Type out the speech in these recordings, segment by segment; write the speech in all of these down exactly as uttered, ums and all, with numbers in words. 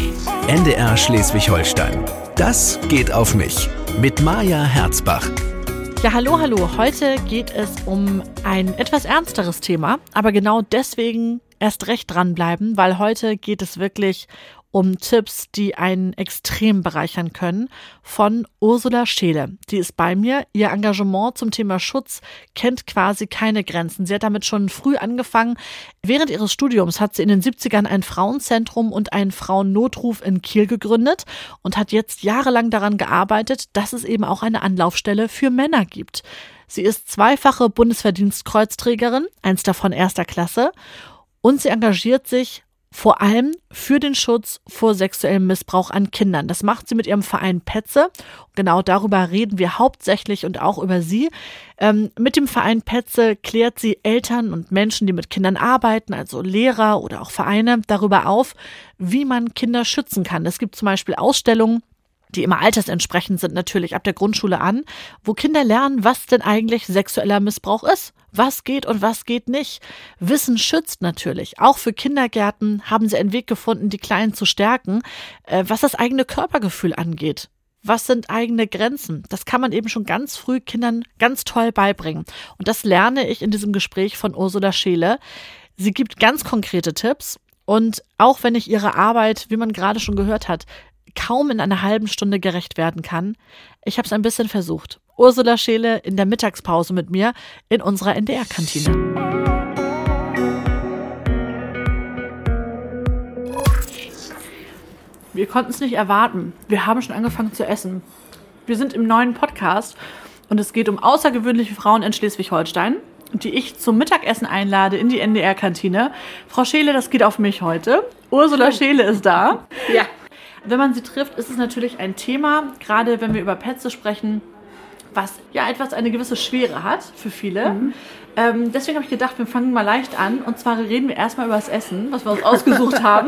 N D R Schleswig-Holstein. Das geht auf mich. Mit Maja Herzbach. Ja, hallo, hallo. Heute geht es um ein etwas ernsteres Thema, aber genau deswegen erst recht dranbleiben, weil heute geht es wirklich um Tipps, die einen extrem bereichern können, von Ursula Scheele. Die ist bei mir. Ihr Engagement zum Thema Schutz kennt quasi keine Grenzen. Sie hat damit schon früh angefangen. Während ihres Studiums hat sie in den siebzigern ein Frauenzentrum und einen Frauennotruf in Kiel gegründet und hat jetzt jahrelang daran gearbeitet, dass es eben auch eine Anlaufstelle für Männer gibt. Sie ist zweifache Bundesverdienstkreuzträgerin, eins davon erster Klasse, und sie engagiert sich vor allem für den Schutz vor sexuellem Missbrauch an Kindern. Das macht sie mit ihrem Verein Petze. Genau darüber reden wir hauptsächlich und auch über sie. Ähm, mit dem Verein Petze klärt sie Eltern und Menschen, die mit Kindern arbeiten, also Lehrer oder auch Vereine, darüber auf, wie man Kinder schützen kann. Es gibt zum Beispiel Ausstellungen, die immer altersentsprechend sind, natürlich ab der Grundschule an, wo Kinder lernen, was denn eigentlich sexueller Missbrauch ist. Was geht und was geht nicht. Wissen schützt natürlich. Auch für Kindergärten haben sie einen Weg gefunden, die Kleinen zu stärken, äh, was das eigene Körpergefühl angeht. Was sind eigene Grenzen? Das kann man eben schon ganz früh Kindern ganz toll beibringen. Und das lerne ich in diesem Gespräch von Ursula Scheele. Sie gibt ganz konkrete Tipps. Und auch wenn ich ihre Arbeit, wie man gerade schon gehört hat, kaum in einer halben Stunde gerecht werden kann, ich habe es ein bisschen versucht. Ursula Scheele in der Mittagspause mit mir in unserer N D R-Kantine. Wir konnten es nicht erwarten. Wir haben schon angefangen zu essen. Wir sind im neuen Podcast und es geht um außergewöhnliche Frauen in Schleswig-Holstein, die ich zum Mittagessen einlade in die N D R-Kantine. Frau Scheele, das geht auf mich heute. Ursula Scheele ist da. Ja. Wenn man sie trifft, ist es natürlich ein Thema, gerade wenn wir über Petze sprechen, was ja etwas eine gewisse Schwere hat für viele. Mhm. Ähm, deswegen habe ich gedacht, wir fangen mal leicht an. Und zwar reden wir erstmal über das Essen, was wir uns ausgesucht haben.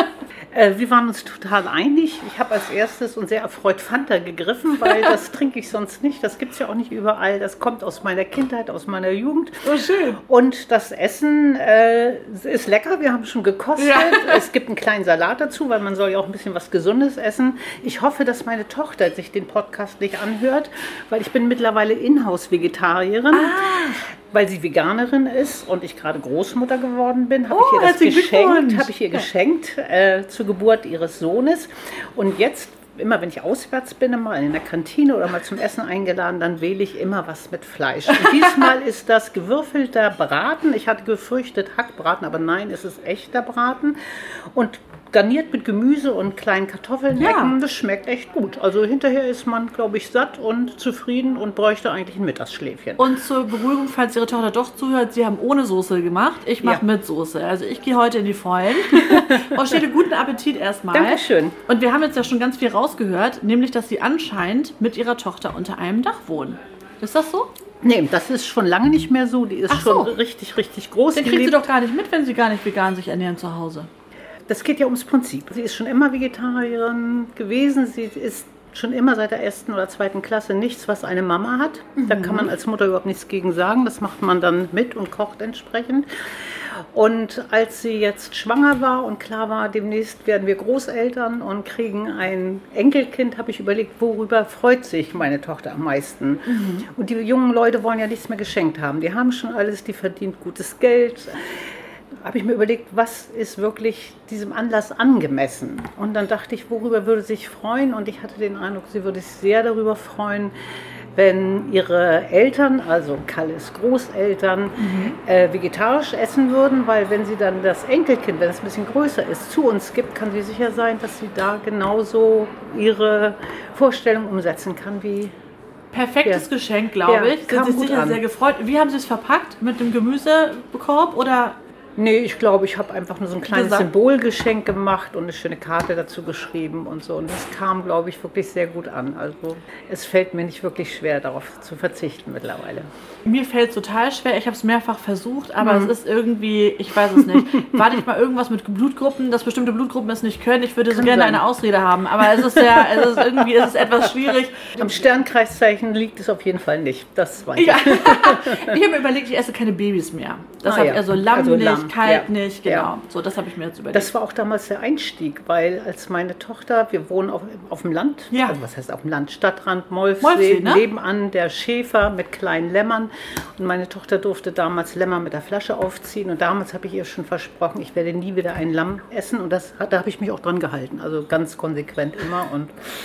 Äh, wir waren uns total einig. Ich habe als erstes und sehr erfreut Fanta gegriffen, weil das trinke ich sonst nicht. Das gibt es ja auch nicht überall. Das kommt aus meiner Kindheit, aus meiner Jugend. Oh, schön. Und das Essen äh, ist lecker. Wir haben schon gekostet. Ja. Es gibt einen kleinen Salat dazu, weil man soll ja auch ein bisschen was Gesundes essen. Ich hoffe, dass meine Tochter sich den Podcast nicht anhört, weil ich bin mittlerweile Inhouse-Vegetarierin. Ah. Weil sie Veganerin ist und ich gerade Großmutter geworden bin, habe Oh, ich ihr das herzlichen geschenkt, Glückwunsch. habe ich ihr geschenkt äh, zur Geburt ihres Sohnes. Und jetzt, immer wenn ich auswärts bin, mal in der Kantine oder mal zum Essen eingeladen, dann wähle ich immer was mit Fleisch. Und diesmal ist das gewürfelter Braten. Ich hatte gefürchtet Hackbraten, aber nein, es ist echter Braten. Und garniert mit Gemüse und kleinen Kartoffeln. Ja. Das schmeckt echt gut. Also hinterher ist man, glaube ich, satt und zufrieden und bräuchte eigentlich ein Mittagsschläfchen. Und zur Beruhigung, falls Ihre Tochter doch zuhört, Sie haben ohne Soße gemacht. Ich mache Ja. mit Soße. Also ich gehe heute in die Vollen. Frau Scheele, guten Appetit erstmal. Dankeschön. Und wir haben jetzt ja schon ganz viel rausgehört, nämlich, dass Sie anscheinend mit Ihrer Tochter unter einem Dach wohnen. Ist das so? Nee, das ist schon lange nicht mehr so. Die ist Ach so. schon richtig, richtig groß. Dann Die kriegt sie lebt- doch gar nicht mit, wenn Sie gar nicht vegan sich ernähren zu Hause. Das geht ja ums Prinzip. Sie ist schon immer Vegetarierin gewesen. Sie ist schon immer seit der ersten oder zweiten Klasse nichts, was eine Mama hat. Mhm. Da kann man als Mutter überhaupt nichts gegen sagen. Das macht man dann mit und kocht entsprechend. Und als sie jetzt schwanger war und klar war, demnächst werden wir Großeltern und kriegen ein Enkelkind, habe ich überlegt, worüber freut sich meine Tochter am meisten. Mhm. Und die jungen Leute wollen ja nichts mehr geschenkt haben. Die haben schon alles, die verdient gutes Geld. Habe ich mir überlegt, was ist wirklich diesem Anlass angemessen? Und dann dachte ich, worüber würde sie sich freuen? Und ich hatte den Eindruck, sie würde sich sehr darüber freuen, wenn ihre Eltern, also Kalles Großeltern, mhm. äh, vegetarisch essen würden, weil wenn sie dann das Enkelkind, wenn es ein bisschen größer ist, zu uns gibt, kann sie sicher sein, dass sie da genauso ihre Vorstellung umsetzen kann wie... Perfektes Ja. Geschenk, glaube Ja, ich. Sind kam Sie gut sicher an. sehr gefreut. Wie haben Sie es verpackt? Mit dem Gemüsekorb oder... Nee, ich glaube, ich habe einfach nur so ein kleines Gesagt. Symbolgeschenk gemacht und eine schöne Karte dazu geschrieben und so. Und das kam, glaube ich, wirklich sehr gut an. Also es fällt mir nicht wirklich schwer, darauf zu verzichten mittlerweile. Mir fällt es total schwer. Ich habe es mehrfach versucht, aber mhm. es ist irgendwie, ich weiß es nicht. War nicht mal irgendwas mit Blutgruppen, dass bestimmte Blutgruppen es nicht können? Ich würde so Kann gerne sein. eine Ausrede haben, aber es ist ja, es ist irgendwie, es ist etwas schwierig. Am Sternkreiszeichen liegt es auf jeden Fall nicht. Das weiß ich. Ja. Ich habe mir überlegt, ich esse keine Babys mehr. Das Ah, habe ja. er so Lamm Also nicht, Lamm, Kalb ja. nicht, genau. Ja. So, das habe ich mir jetzt überlegt. Das war auch damals der Einstieg, weil als meine Tochter, wir wohnen auf, auf dem Land, Ja. also was heißt auf dem Land, Stadtrand, Molfsee, Molfsee, ne? nebenan der Schäfer mit kleinen Lämmern und meine Tochter durfte damals Lämmer mit der Flasche aufziehen und damals habe ich ihr schon versprochen, ich werde nie wieder ein Lamm essen und das, da habe ich mich auch dran gehalten, also ganz konsequent immer und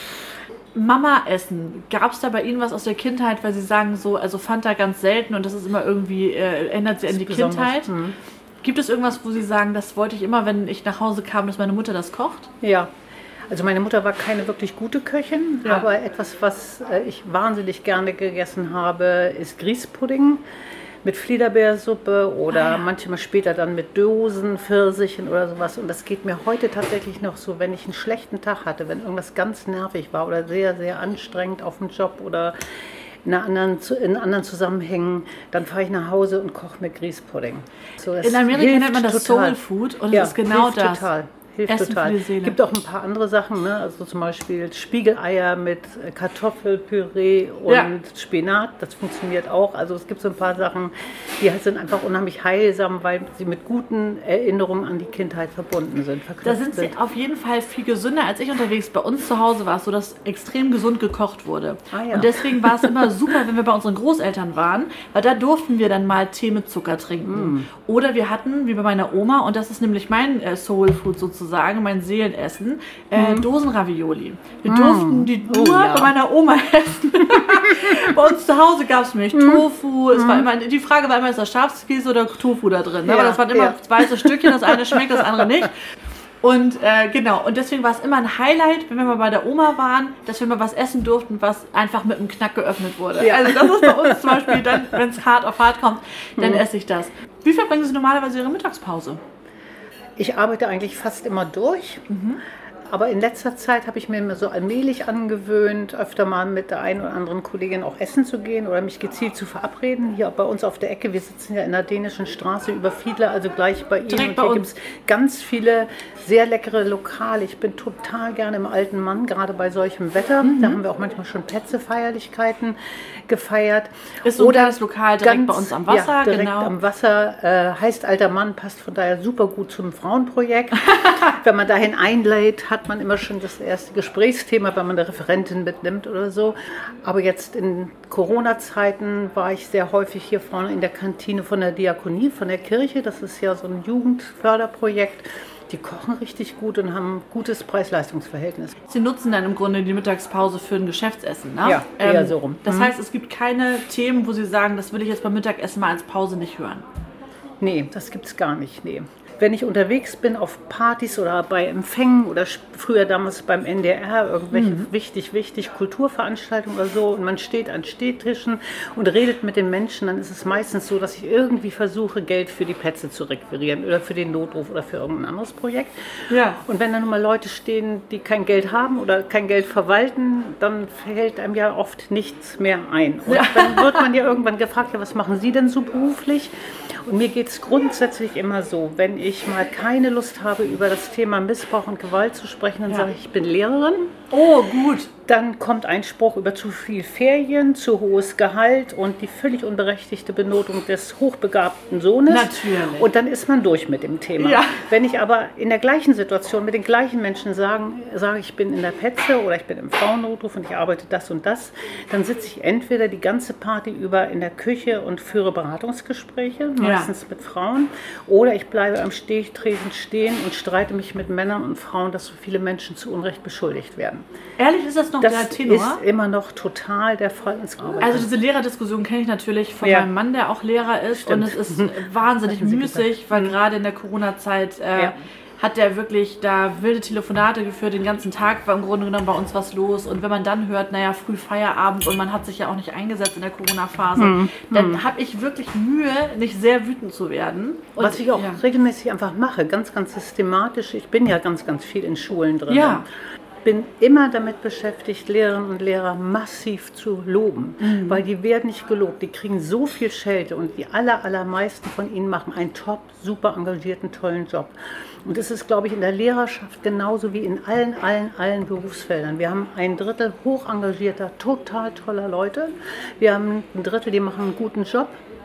Mama essen. Gab es da bei Ihnen was aus der Kindheit, weil Sie sagen so, also Fanta ganz selten und das ist immer irgendwie, äh, ändert sie an die besonders, Kindheit. mhm. Gibt es irgendwas, wo Sie sagen, das wollte ich immer, wenn ich nach Hause kam, dass meine Mutter das kocht? Ja, also meine Mutter war keine wirklich gute Köchin, Ja. aber etwas, was äh, ich wahnsinnig gerne gegessen habe, ist Grießpudding mit Fliederbeersuppe oder Ah, ja. manchmal später dann mit Dosen, Pfirsichen oder sowas. Und das geht mir heute tatsächlich noch so, wenn ich einen schlechten Tag hatte, wenn irgendwas ganz nervig war oder sehr, sehr anstrengend auf dem Job oder in, einer anderen, in anderen Zusammenhängen, dann fahre ich nach Hause und koche mir Grießpudding. So, das In Amerika hilft nennt man das total. Soul Food und Ja, es ist genau hilft das. Total. Hilft Essen total. für die Seele. Gibt auch ein paar andere Sachen, ne? Also zum Beispiel Spiegeleier mit Kartoffelpüree und Ja. Spinat, das funktioniert auch. Also es gibt so ein paar Sachen, die halt sind einfach unheimlich heilsam, weil sie mit guten Erinnerungen an die Kindheit verbunden sind. Da verknüpft sind Sie auf jeden Fall viel gesünder als ich unterwegs. Bei uns zu Hause war es so, dass extrem gesund gekocht wurde. Ah, ja. Und deswegen war es immer super, wenn wir bei unseren Großeltern waren, weil da durften wir dann mal Tee mit Zucker trinken. Mm. Oder wir hatten, wie bei meiner Oma, und das ist nämlich mein äh, Soul Food sozusagen, mein Seelenessen, äh, Dosenravioli. Wir durften die nur Mm. Oh, ja. bei meiner Oma essen. Bei uns zu Hause gab es Milch, Tofu. Es war immer, die Frage war immer, ist das Schafskäse oder Tofu da drin? Ne? Ja, Aber das waren immer ja. weiße Stückchen, das eine schmeckt, das andere nicht. Und äh, genau, und deswegen war es immer ein Highlight, wenn wir mal bei der Oma waren, dass wir mal was essen durften, was einfach mit einem Knack geöffnet wurde. Ja. Also das ist bei uns zum Beispiel, dann, wenn es hart auf hart kommt, dann esse ich das. Wie verbringen Sie normalerweise Ihre Mittagspause? Ich arbeite eigentlich fast immer durch. Aber in letzter Zeit habe ich mir immer so allmählich angewöhnt, öfter mal mit der einen oder anderen Kollegin auch essen zu gehen oder mich gezielt zu verabreden. Hier bei uns auf der Ecke, wir sitzen ja in der Dänischen Straße über Fiedler, also gleich bei Ihnen. Direkt Und bei hier uns. gibt es ganz viele sehr leckere Lokale. Ich bin total gerne im Alten Mann, gerade bei solchem Wetter. Da haben wir auch manchmal schon Petze-Feierlichkeiten gefeiert. Ist so ein kleines Lokal direkt bei uns am Wasser, Ja, direkt genau. am Wasser. Äh, heißt Alter Mann, passt von daher super gut zum Frauenprojekt. Wenn man dahin einlädt, hat man immer schon das erste Gesprächsthema, wenn man eine Referentin mitnimmt oder so. Aber jetzt in Corona-Zeiten war ich sehr häufig hier vorne in der Kantine von der Diakonie, von der Kirche. Das ist ja so ein Jugendförderprojekt. Die kochen richtig gut und haben ein gutes Preis-Leistungs-Verhältnis. Sie nutzen dann im Grunde die Mittagspause für ein Geschäftsessen, ne? Ja, eher so rum. Das Mhm. heißt, es gibt keine Themen, wo Sie sagen, das will ich jetzt beim Mittagessen mal als Pause nicht hören. Nee, das gibt's gar nicht, nee. Wenn ich unterwegs bin auf Partys oder bei Empfängen oder sch- früher damals beim N D R, irgendwelche wichtig, wichtig Kulturveranstaltungen oder so und man steht an Stehtischen und redet mit den Menschen, dann ist es meistens so, dass ich irgendwie versuche, Geld für die Petze zu requirieren oder für den Notruf oder für irgendein anderes Projekt. Ja. Und wenn dann nun mal Leute stehen, die kein Geld haben oder kein Geld verwalten, dann fällt einem ja oft nichts mehr ein. Und Ja. dann wird man ja irgendwann gefragt, ja, was machen Sie denn so beruflich? Und mir geht es grundsätzlich immer so, wenn ich mal keine Lust habe, über das Thema Missbrauch und Gewalt zu sprechen, dann Ja. sage ich, ich bin Lehrerin. Oh, gut. Dann kommt ein Spruch über zu viel Ferien, zu hohes Gehalt und die völlig unberechtigte Benotung des hochbegabten Sohnes. Natürlich. Und dann ist man durch mit dem Thema. Ja. Wenn ich aber in der gleichen Situation mit den gleichen Menschen sagen, sage, ich bin in der Petze oder ich bin im Frauennotruf und ich arbeite das und das, dann sitze ich entweder die ganze Party über in der Küche und führe Beratungsgespräche, meistens mit Frauen, oder ich bleibe am Stehtresen stehen und streite mich mit Männern und Frauen, dass so viele Menschen zu Unrecht beschuldigt werden. Ehrlich, ist das noch der Das Tenor? ist immer noch total der Fall. ins Arbeiten. Also diese Lehrerdiskussion kenne ich natürlich von Ja. meinem Mann, der auch Lehrer ist. Stimmt. Und es ist wahnsinnig Hatten Sie müßig, gesagt. weil gerade in der Corona-Zeit äh, Ja. hat der wirklich da wilde Telefonate geführt. Den ganzen Tag war im Grunde genommen bei uns was los. Und wenn man dann hört, naja, früh Feierabend und man hat sich ja auch nicht eingesetzt in der Corona-Phase, Mhm. dann habe ich wirklich Mühe, nicht sehr wütend zu werden. Und, Was ich auch ja. regelmäßig einfach mache, ganz, ganz systematisch. Ich bin ja ganz, ganz viel in Schulen drin. Ja. Bin immer damit beschäftigt, Lehrerinnen und Lehrer massiv zu loben, Mhm. weil die werden nicht gelobt. Die kriegen so viel Schelte und die aller, allermeisten von ihnen machen einen top, super engagierten, tollen Job. Und es ist, glaube ich, in der Lehrerschaft genauso wie in allen, allen, allen Berufsfeldern. Wir haben ein Drittel hoch engagierter, total toller Leute. Wir haben ein Drittel, die machen einen guten Job.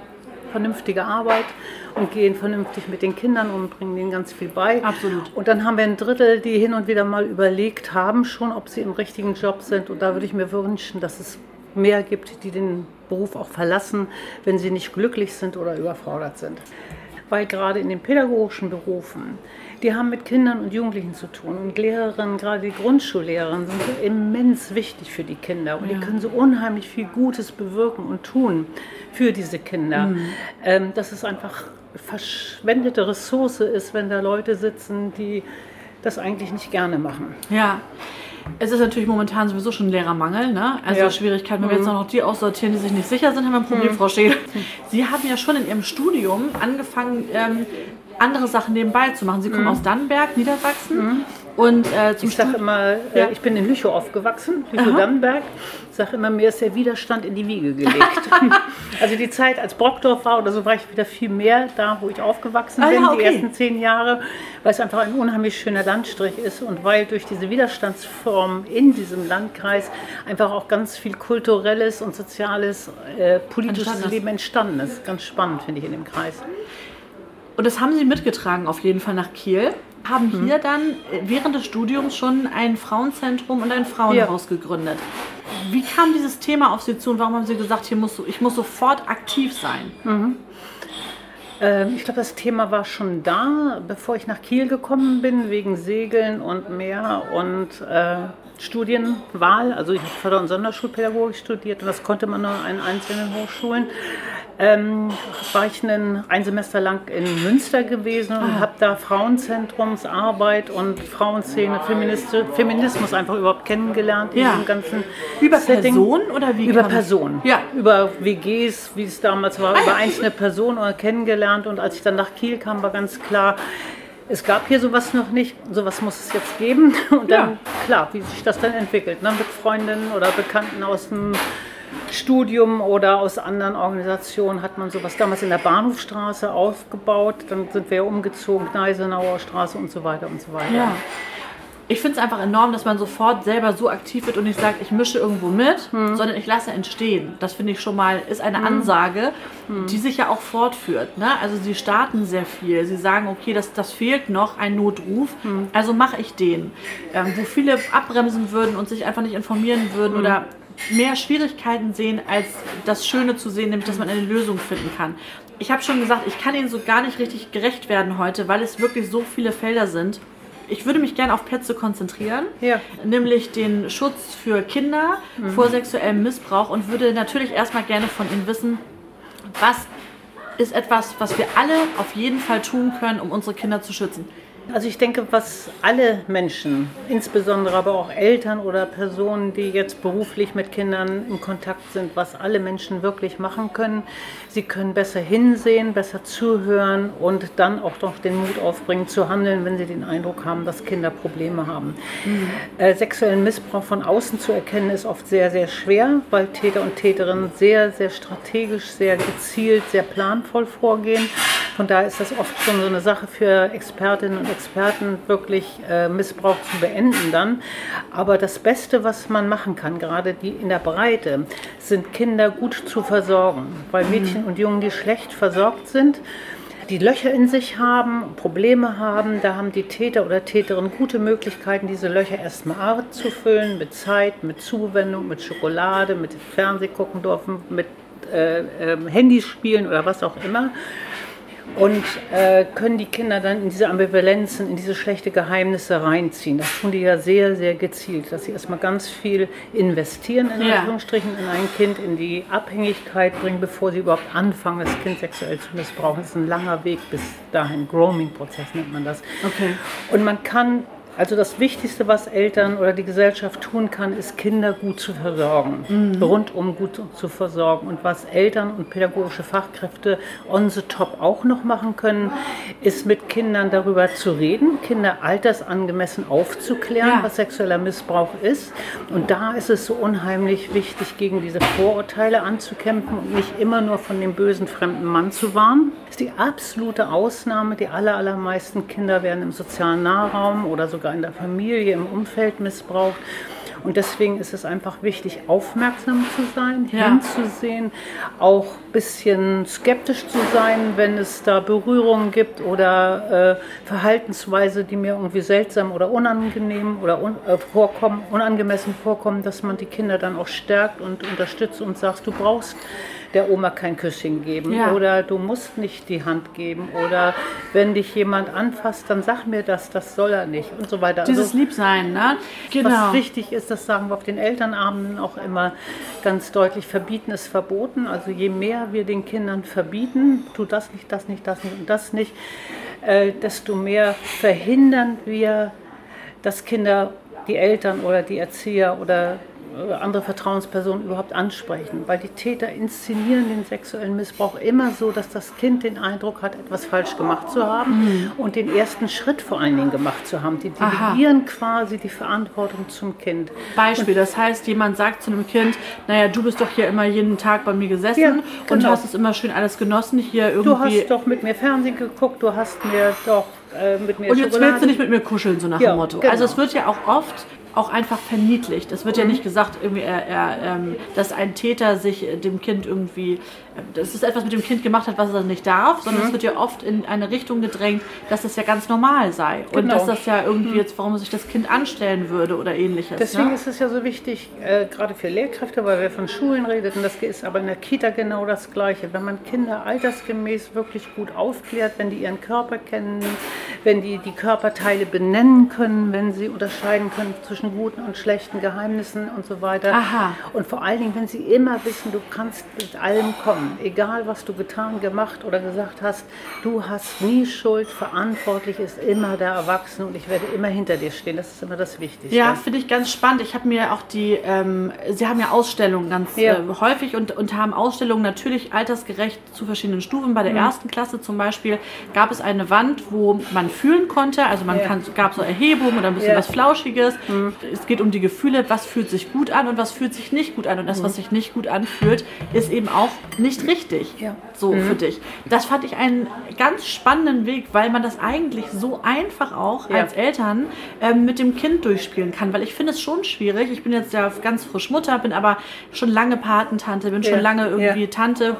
vernünftige Arbeit und gehen vernünftig mit den Kindern um und bringen denen ganz viel bei. Absolut. Und dann haben wir ein Drittel, die hin und wieder mal überlegt haben schon, ob sie im richtigen Job sind. Und da würde ich mir wünschen, dass es mehr gibt, die den Beruf auch verlassen, wenn sie nicht glücklich sind oder überfordert sind. Weil gerade in den pädagogischen Berufen, die haben mit Kindern und Jugendlichen zu tun. Und Lehrerinnen, gerade die Grundschullehrerinnen, sind so immens wichtig für die Kinder. Und ja. die können so unheimlich viel Gutes bewirken und tun für diese Kinder. Mhm. Ähm, dass es einfach verschwendete Ressource ist, wenn da Leute sitzen, die das eigentlich nicht gerne machen. Ja. Es ist natürlich momentan sowieso schon ein Lehrermangel, ne? Also ja. Schwierigkeiten. Wenn wir jetzt auch noch die aussortieren, die sich nicht sicher sind, haben wir ein Problem, mhm. Frau Schädel. Sie haben ja schon in Ihrem Studium angefangen, ähm, andere Sachen nebenbei zu machen. Sie kommen mhm. aus Dannenberg, Niedersachsen. Mhm. Und, äh, zum ich sage immer, äh, ja. ich bin in Lüchow aufgewachsen, Lüchow-Dannenberg. Ich sage immer, mir ist der Widerstand in die Wiege gelegt. Also die Zeit, als Brockdorf war oder so, war ich wieder viel mehr da, wo ich aufgewachsen bin, ah, ja, okay. die ersten zehn Jahre, weil es einfach ein unheimlich schöner Landstrich ist und weil durch diese Widerstandsform in diesem Landkreis einfach auch ganz viel kulturelles und soziales, äh, politisches Leben entstanden ist. Ganz spannend, finde ich, in dem Kreis. Und das haben Sie mitgetragen auf jeden Fall nach Kiel. Haben hier mhm. dann während des Studiums schon ein Frauenzentrum und ein Frauenhaus ja. gegründet. Wie kam dieses Thema auf Sie zu und warum haben Sie gesagt, hier muss, ich muss sofort aktiv sein? Mhm. Ähm, ich glaube, das Thema war schon da, bevor ich nach Kiel gekommen bin, wegen Segeln und Meer und äh, Studienwahl. Also ich habe Förder- und Sonderschulpädagogik studiert und das konnte man nur an einzelnen Hochschulen. Ähm, war ich ein, ein Semester lang in Münster gewesen und habe da Frauenzentrumsarbeit und Frauenszene, Feminismus einfach überhaupt kennengelernt. In ja. diesem ganzen über Setting. Personen oder wie? Über Personen. Ja. Über W Gs, wie es damals war, ah, über ja. einzelne Personen kennengelernt. Und als ich dann nach Kiel kam, war ganz klar, es gab hier sowas noch nicht, sowas muss es jetzt geben. Und dann, ja. klar, wie sich das dann entwickelt, ne? Mit Freundinnen oder Bekannten aus dem Studium oder aus anderen Organisationen hat man sowas damals in der Bahnhofstraße aufgebaut. Dann sind wir umgezogen, Gneisenauer Straße und so weiter und so weiter. Ja. Ich finde es einfach enorm, dass man sofort selber so aktiv wird und nicht sagt, ich mische irgendwo mit, hm. sondern ich lasse entstehen. Das finde ich schon mal, ist eine hm. Ansage, hm. die sich ja auch fortführt. Ne? Also sie starten sehr viel. Sie sagen, okay, das, das fehlt noch, ein Notruf, hm. also mache ich den. Ähm, wo viele abbremsen würden und sich einfach nicht informieren würden hm. oder mehr Schwierigkeiten sehen, als das Schöne zu sehen, nämlich, dass man eine Lösung finden kann. Ich habe schon gesagt, ich kann Ihnen so gar nicht richtig gerecht werden heute, weil es wirklich so viele Felder sind. Ich würde mich gerne auf Plätze konzentrieren, ja. nämlich den Schutz für Kinder mhm. vor sexuellem Missbrauch und würde natürlich erstmal gerne von Ihnen wissen, was ist etwas, was wir alle auf jeden Fall tun können, um unsere Kinder zu schützen. Also ich denke, was alle Menschen, insbesondere aber auch Eltern oder Personen, die jetzt beruflich mit Kindern in Kontakt sind, was alle Menschen wirklich machen können, sie können besser hinsehen, besser zuhören und dann auch noch den Mut aufbringen zu handeln, wenn sie den Eindruck haben, dass Kinder Probleme haben. Mhm. Äh, sexuellen Missbrauch von außen zu erkennen ist oft sehr, sehr schwer, weil Täter und Täterinnen sehr, sehr strategisch, sehr gezielt, sehr planvoll vorgehen. Von daher ist das oft schon so eine Sache für Expertinnen und Experten, wirklich äh, Missbrauch zu beenden dann. Aber das Beste, was man machen kann, gerade die in der Breite, sind Kinder gut zu versorgen. Weil Mädchen und Jungen, die schlecht versorgt sind, die Löcher in sich haben, Probleme haben, da haben die Täter oder Täterinnen gute Möglichkeiten, diese Löcher erstmal zu füllen, mit Zeit, mit Zuwendung, mit Schokolade, mit Fernseh gucken dürfen, mit äh, äh, Handys spielen oder was auch immer. Und äh, können die Kinder dann in diese Ambivalenzen, in diese schlechte Geheimnisse reinziehen. Das tun die ja sehr, sehr gezielt, dass sie erstmal ganz viel investieren, in ja. Anführungsstrichen, in ein Kind, in die Abhängigkeit bringen, bevor sie überhaupt anfangen, das Kind sexuell zu missbrauchen. Das ist ein langer Weg bis dahin. Grooming-Prozess nennt man das. Okay. Und man kann... Also das Wichtigste, was Eltern oder die Gesellschaft tun kann, ist Kinder gut zu versorgen, mhm. rundum gut zu versorgen. Und was Eltern und pädagogische Fachkräfte on the top auch noch machen können, ist mit Kindern darüber zu reden, Kinder altersangemessen aufzuklären, ja. was sexueller Missbrauch ist. Und da ist es so unheimlich wichtig, gegen diese Vorurteile anzukämpfen und nicht immer nur von dem bösen fremden Mann zu warnen. Das ist die absolute Ausnahme. Die aller, allermeisten Kinder werden im sozialen Nahraum oder sogar in der Familie, im Umfeld missbraucht. Und deswegen ist es einfach wichtig, aufmerksam zu sein, Ja. hinzusehen, auch ein bisschen skeptisch zu sein, wenn es da Berührungen gibt oder äh, Verhaltensweise, die mir irgendwie seltsam oder unangenehm oder un äh, vorkommen, unangemessen vorkommen, dass man die Kinder dann auch stärkt und unterstützt und sagt, du brauchst der Oma kein Küsschen geben Ja. oder du musst nicht die Hand geben oder wenn dich jemand anfasst, dann sag mir das, das soll er nicht und so weiter. Dieses Also, Liebsein, ne? Genau. was wichtig ist, das sagen wir auf den Elternabenden auch immer ganz deutlich, verbieten ist verboten. Also je mehr wir den Kindern verbieten, tu das nicht, das nicht, das nicht und das nicht, äh, desto mehr verhindern wir, dass Kinder die Eltern oder die Erzieher oder andere Vertrauenspersonen überhaupt ansprechen, weil die Täter inszenieren den sexuellen Missbrauch immer so, dass das Kind den Eindruck hat, etwas falsch gemacht zu haben mhm. und den ersten Schritt vor allen Dingen gemacht zu haben. Die delegieren quasi die Verantwortung zum Kind. Beispiel, das heißt, jemand sagt zu einem Kind, naja, du bist doch hier immer jeden Tag bei mir gesessen Ja, und genau. hast es immer schön alles genossen, hier irgendwie. Du hast doch mit mir Fernsehen geguckt, du hast mir doch äh, mit mir und jetzt Schokolade. willst du nicht mit mir kuscheln, so nach Ja, dem Motto. genau. Also es wird ja auch oft auch einfach verniedlicht. Es wird ja nicht gesagt, irgendwie, er, er, ähm, dass ein Täter sich äh, dem Kind irgendwie, äh, dass es etwas mit dem Kind gemacht hat, was er nicht darf, sondern Mhm. es wird ja oft in eine Richtung gedrängt, dass das ja ganz normal sei. Und Genau. dass das ja irgendwie jetzt, warum sich das Kind anstellen würde oder ähnliches. Deswegen ne? ist es ja so wichtig, äh, gerade für Lehrkräfte, weil wir von Schulen redeten, das ist aber in der Kita genau das Gleiche. Wenn man Kinder altersgemäß wirklich gut aufklärt, wenn die ihren Körper kennen, wenn die die Körperteile benennen können, wenn sie unterscheiden können zwischen guten und schlechten Geheimnissen und so weiter. Aha. Und vor allen Dingen, wenn sie immer wissen, du kannst mit allem kommen, egal was du getan, gemacht oder gesagt hast, du hast nie Schuld, verantwortlich ist immer der Erwachsene und ich werde immer hinter dir stehen. Das ist immer das Wichtigste. Ja, finde ich ganz spannend. Ich habe mir auch die, ähm, Sie haben ja Ausstellungen ganz Ja. äh, häufig und, und haben Ausstellungen natürlich altersgerecht zu verschiedenen Stufen. Bei der Mhm. ersten Klasse zum Beispiel gab es eine Wand, wo man fühlen konnte. Also man Ja. kann, gab so Erhebungen oder ein bisschen Ja. was Flauschiges. Mhm. Es geht um die Gefühle, was fühlt sich gut an und was fühlt sich nicht gut an. Und das, was sich nicht gut anfühlt, ist eben auch nicht richtig. Ja. So für dich. Das fand ich einen ganz spannenden Weg, weil man das eigentlich so einfach auch Ja. als Eltern ähm, mit dem Kind durchspielen kann, weil ich finde es schon schwierig. Ich bin jetzt ja ganz frisch Mutter, bin aber schon lange Patentante, bin Ja. schon lange irgendwie Ja. Tante,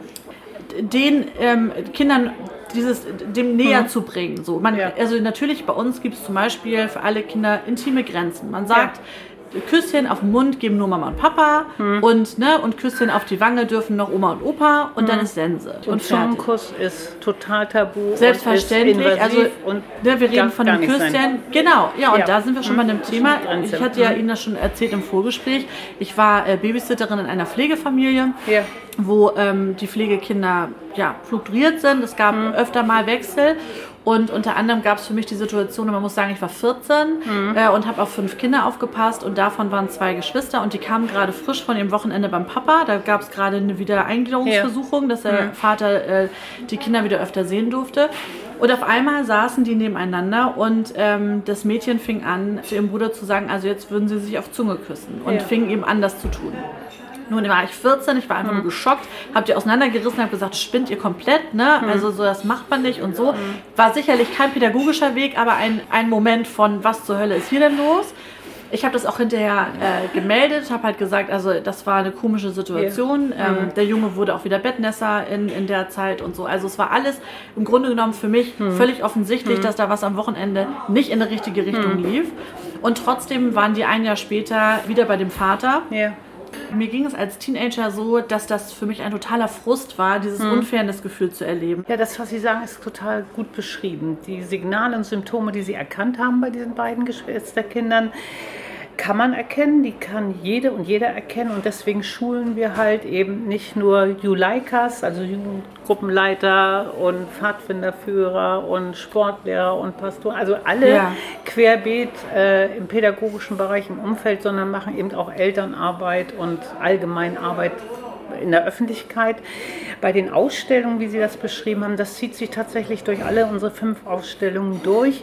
den ähm, Kindern dieses dem näher Mhm. zu bringen. So, man, Ja. also natürlich bei uns gibt es zum Beispiel für alle Kinder intime Grenzen. Man sagt, Küsschen auf den Mund geben nur Mama und Papa und, ne, und Küsschen auf die Wange dürfen noch Oma und Opa und dann ist Sense. Und Zungenkuss ist total tabu. Selbstverständlich, und ist also invasiv und ne, wir reden darf von gar dem nicht sein. Küsschen. Genau, ja, und Ja. da sind wir schon bei einem Das ist Thema. eine Grenze. Ich hatte ja Mhm. Ihnen das schon erzählt im Vorgespräch. Ich war äh, Babysitterin in einer Pflegefamilie, Ja. wo ähm, die Pflegekinder ja, fluktuiert sind. Es gab Mhm. öfter mal Wechsel. Und unter anderem gab es für mich die Situation, und man muss sagen, ich war vierzehn Mhm. äh, und habe auf fünf Kinder aufgepasst und davon waren zwei Geschwister und die kamen gerade frisch von ihrem Wochenende beim Papa. Da gab es gerade eine Wiedereingliederungsversuchung, dass der Mhm. Vater äh, die Kinder wieder öfter sehen durfte. Und auf einmal saßen die nebeneinander und ähm, das Mädchen fing an, zu ihrem Bruder zu sagen, also jetzt würden sie sich auf Zunge küssen und Ja. fing eben an, das zu tun. Nun war ich vierzehn, ich war einfach nur geschockt, hab die auseinandergerissen, habe gesagt, spinnt ihr komplett, ne? Also so, das macht man nicht und so. War sicherlich kein pädagogischer Weg, aber ein, ein Moment von, was zur Hölle ist hier denn los? Ich habe das auch hinterher äh, gemeldet, habe halt gesagt, also das war eine komische Situation. Ja. Ähm, Mhm. Der Junge wurde auch wieder Bettnässer in, in der Zeit und so. Also es war alles im Grunde genommen für mich völlig offensichtlich, dass da was am Wochenende nicht in die richtige Richtung lief. Und trotzdem waren die ein Jahr später wieder bei dem Vater. Ja. Mir ging es als Teenager so, dass das für mich ein totaler Frust war, dieses Unfairness-Gefühl zu erleben. Ja, das, was Sie sagen, ist total gut beschrieben. Die Signale und Symptome, die Sie erkannt haben bei diesen beiden Geschwisterkindern, kann man erkennen, die kann jede und jeder erkennen und deswegen schulen wir halt eben nicht nur Juleikas, also Jugendgruppenleiter und Pfadfinderführer und Sportlehrer und Pastoren, also alle Ja. querbeet äh, im pädagogischen Bereich im Umfeld, sondern machen eben auch Elternarbeit und allgemein Arbeit in der Öffentlichkeit. Bei den Ausstellungen, wie Sie das beschrieben haben, das zieht sich tatsächlich durch alle unsere fünf Ausstellungen durch.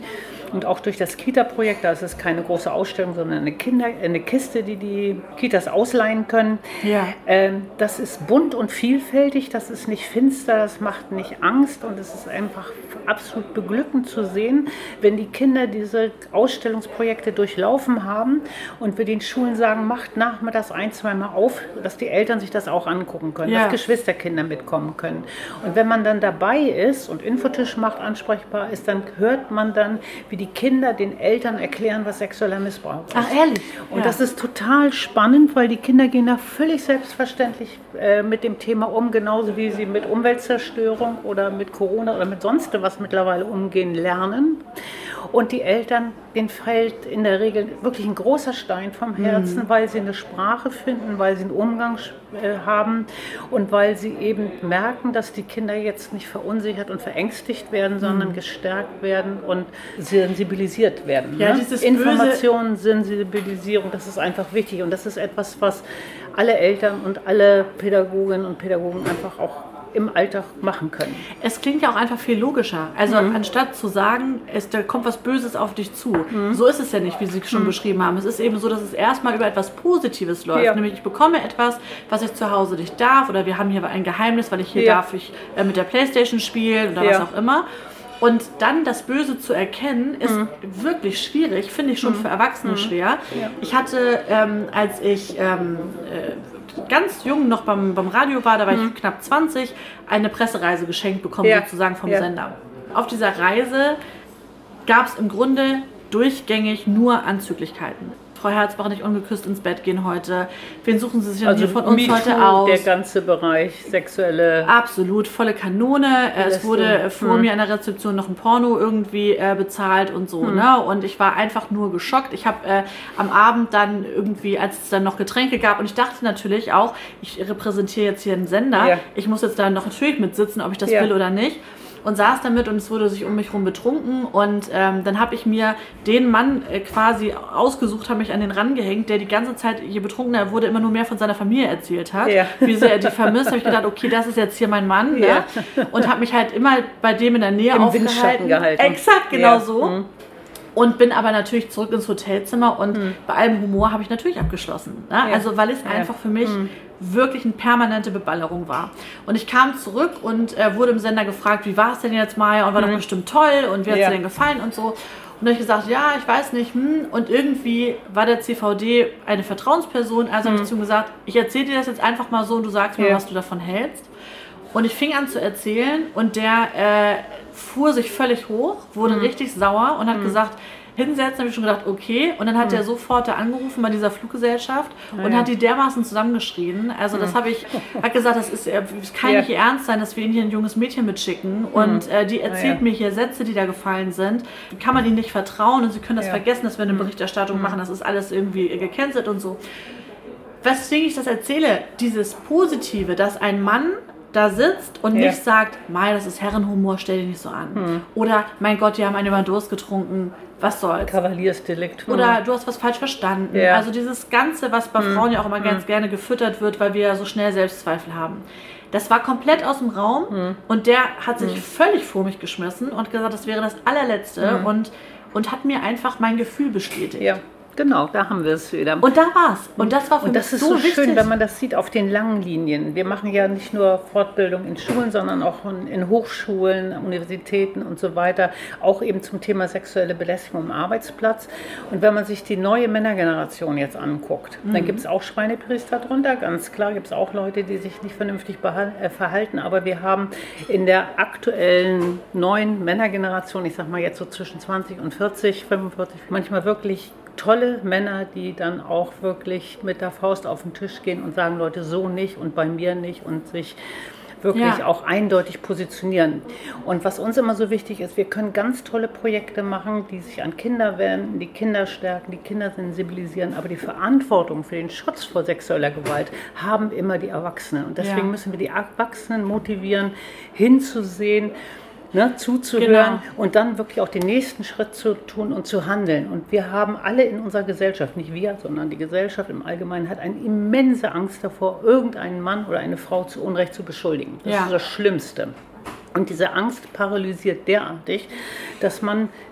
Und auch durch das Kita-Projekt, da ist es keine große Ausstellung, sondern eine, Kinder, eine Kiste, die die Kitas ausleihen können. Ja. Ähm, das ist bunt und vielfältig, das ist nicht finster, das macht nicht Angst und es ist einfach absolut beglückend zu sehen, wenn die Kinder diese Ausstellungsprojekte durchlaufen haben und wir den Schulen sagen, macht nachmittags ein, zweimal auf, dass die Eltern sich das auch angucken können, Ja. dass Geschwisterkinder mitkommen können. Und wenn man dann dabei ist und Infotisch macht, ansprechbar ist, dann hört man dann, wie die Kinder den Eltern erklären, was sexueller Missbrauch ist. Ach, ehrlich? Und Ja. das ist total spannend, weil die Kinder gehen da völlig selbstverständlich äh, mit dem Thema um, genauso wie sie mit Umweltzerstörung oder mit Corona oder mit sonst was mittlerweile umgehen lernen. Und die Eltern, denen fällt in der Regel wirklich ein großer Stein vom Herzen, mhm. weil sie eine Sprache finden, weil sie einen Umgang äh, haben und weil sie eben merken, dass die Kinder jetzt nicht verunsichert und verängstigt werden, sondern mhm. gestärkt werden und sensibilisiert werden. Ja, ne? dieses Information, Sensibilisierung, das ist einfach wichtig und das ist etwas, was alle Eltern und alle Pädagoginnen und Pädagogen einfach auch im Alltag machen können. Es klingt ja auch einfach viel logischer. Also Mhm. anstatt zu sagen, es, da kommt was Böses auf dich zu. Mhm. So ist es ja nicht, wie Sie schon mhm. beschrieben haben. Es ist eben so, dass es erstmal über etwas Positives läuft. Ja. Nämlich ich bekomme etwas, was ich zu Hause nicht darf oder wir haben hier ein Geheimnis, weil ich hier ja. darf ich äh, mit der Playstation spielen oder ja. was auch immer. Und dann das Böse zu erkennen, ist mhm. wirklich schwierig, finde ich schon mhm. für Erwachsene mhm. schwer. Ja. Ich hatte, ähm, als ich ähm, äh, ganz jung noch beim, beim Radio war, da war mhm. ich knapp zwanzig, eine Pressereise geschenkt bekommen, ja. sozusagen vom ja. Sender. Auf dieser Reise gab es im Grunde durchgängig nur Anzüglichkeiten. Frau Herzbach, nicht ungeküsst ins Bett gehen heute. Wen suchen Sie sich denn also hier von uns MeToo, heute aus? Der ganze Bereich sexuelle... Absolut, volle Kanone. Es wurde vor hm. mir an der Rezeption noch ein Porno irgendwie äh, bezahlt und so. Hm. Ne? Und ich war einfach nur geschockt. Ich habe äh, am Abend dann irgendwie, als es dann noch Getränke gab, und ich dachte natürlich auch, ich repräsentiere jetzt hier einen Sender. Ja. Ich muss jetzt da noch natürlich mitsitzen, ob ich das ja. will oder nicht. Und saß damit und es wurde sich um mich herum betrunken und ähm, dann habe ich mir den Mann äh, quasi ausgesucht, habe mich an den rangehängt, der die ganze Zeit, je betrunkener er wurde, immer nur mehr von seiner Familie erzählt hat, ja. wie sehr er die vermisst. Habe ich gedacht, okay, das ist jetzt hier mein Mann, ne? Ja. Und habe mich halt immer bei dem in der Nähe Im aufgehalten. Windschatten gehalten. Exakt, genau ja. so. Mhm. Und bin aber natürlich zurück ins Hotelzimmer und mhm. bei allem Humor habe ich natürlich abgeschlossen. Ne? Ja. Also weil es ja. einfach für mich mhm. wirklich eine permanente Beballerung war. Und ich kam zurück und äh, wurde im Sender gefragt, wie war es denn jetzt, Maya? Und war mhm. doch bestimmt toll und wie hat es ja. dir denn gefallen und so. Und da habe ich gesagt, ja, ich weiß nicht. Hm. Und irgendwie war der C V D eine Vertrauensperson. Also mhm. habe ich zu ihm gesagt, ich erzähle dir das jetzt einfach mal so und du sagst mir, ja. was du davon hältst. Und ich fing an zu erzählen und der äh, fuhr sich völlig hoch, wurde mhm. richtig sauer und hat mhm. gesagt, hinsetzen, habe ich schon gedacht, okay. Und dann hat mhm. er sofort da angerufen bei dieser Fluggesellschaft ja, und ja. hat die dermaßen zusammengeschrien. Also das mhm. habe ich, hat gesagt, das ist, das kann ja. nicht ernst sein, dass wir Ihnen hier ein junges Mädchen mitschicken. Mhm. Und äh, die erzählt ja. mir hier Sätze, die da gefallen sind. Kann man ihnen nicht vertrauen und Sie können das ja. vergessen, dass wir eine Berichterstattung mhm. machen. Das ist alles irgendwie gecancelt und so. Weswegen ich das erzähle, dieses Positive, dass ein Mann da sitzt und ja. nicht sagt, Mai, das ist Herrenhumor, stell dich nicht so an. Hm. Oder, mein Gott, die haben einen über Durst getrunken, was soll's. Kavaliersdelikt. Hm. Oder du hast was falsch verstanden. Ja. Also dieses Ganze, was bei hm. Frauen ja auch immer hm. ganz gerne gefüttert wird, weil wir ja so schnell Selbstzweifel haben. Das war komplett aus dem Raum hm. und der hat sich hm. völlig vor mich geschmissen und gesagt, das wäre das allerletzte hm. und, und hat mir einfach mein Gefühl bestätigt. Ja. Genau, da haben wir es wieder. Und da war's. Und das war für und mich das ist so, so wichtig. schön, wenn man das sieht auf den langen Linien. Wir machen ja nicht nur Fortbildung in Schulen, sondern auch in Hochschulen, Universitäten und so weiter. Auch eben zum Thema sexuelle Belästigung am Arbeitsplatz. Und wenn man sich die neue Männergeneration jetzt anguckt, mhm. dann gibt es auch Schweinepriester drunter. Ganz klar gibt es auch Leute, die sich nicht vernünftig behal- äh, verhalten. Aber wir haben in der aktuellen neuen Männergeneration, ich sag mal jetzt so zwischen zwanzig und vierzig, fünfundvierzig, manchmal wirklich tolle Männer, die dann auch wirklich mit der Faust auf den Tisch gehen und sagen, Leute, so nicht und bei mir nicht und sich wirklich ja. auch eindeutig positionieren. Und was uns immer so wichtig ist, wir können ganz tolle Projekte machen, die sich an Kinder wenden, die Kinder stärken, die Kinder sensibilisieren, aber die Verantwortung für den Schutz vor sexueller Gewalt haben immer die Erwachsenen. Und deswegen ja. müssen wir die Erwachsenen motivieren, hinzusehen, Ne, zuzuhören genau. und dann wirklich auch den nächsten Schritt zu tun und zu handeln. Und wir haben alle in unserer Gesellschaft, nicht wir, sondern die Gesellschaft im Allgemeinen, hat eine immense Angst davor, irgendeinen Mann oder eine Frau zu Unrecht zu beschuldigen. Das ja. ist das Schlimmste. Und diese Angst paralysiert derartig, dass man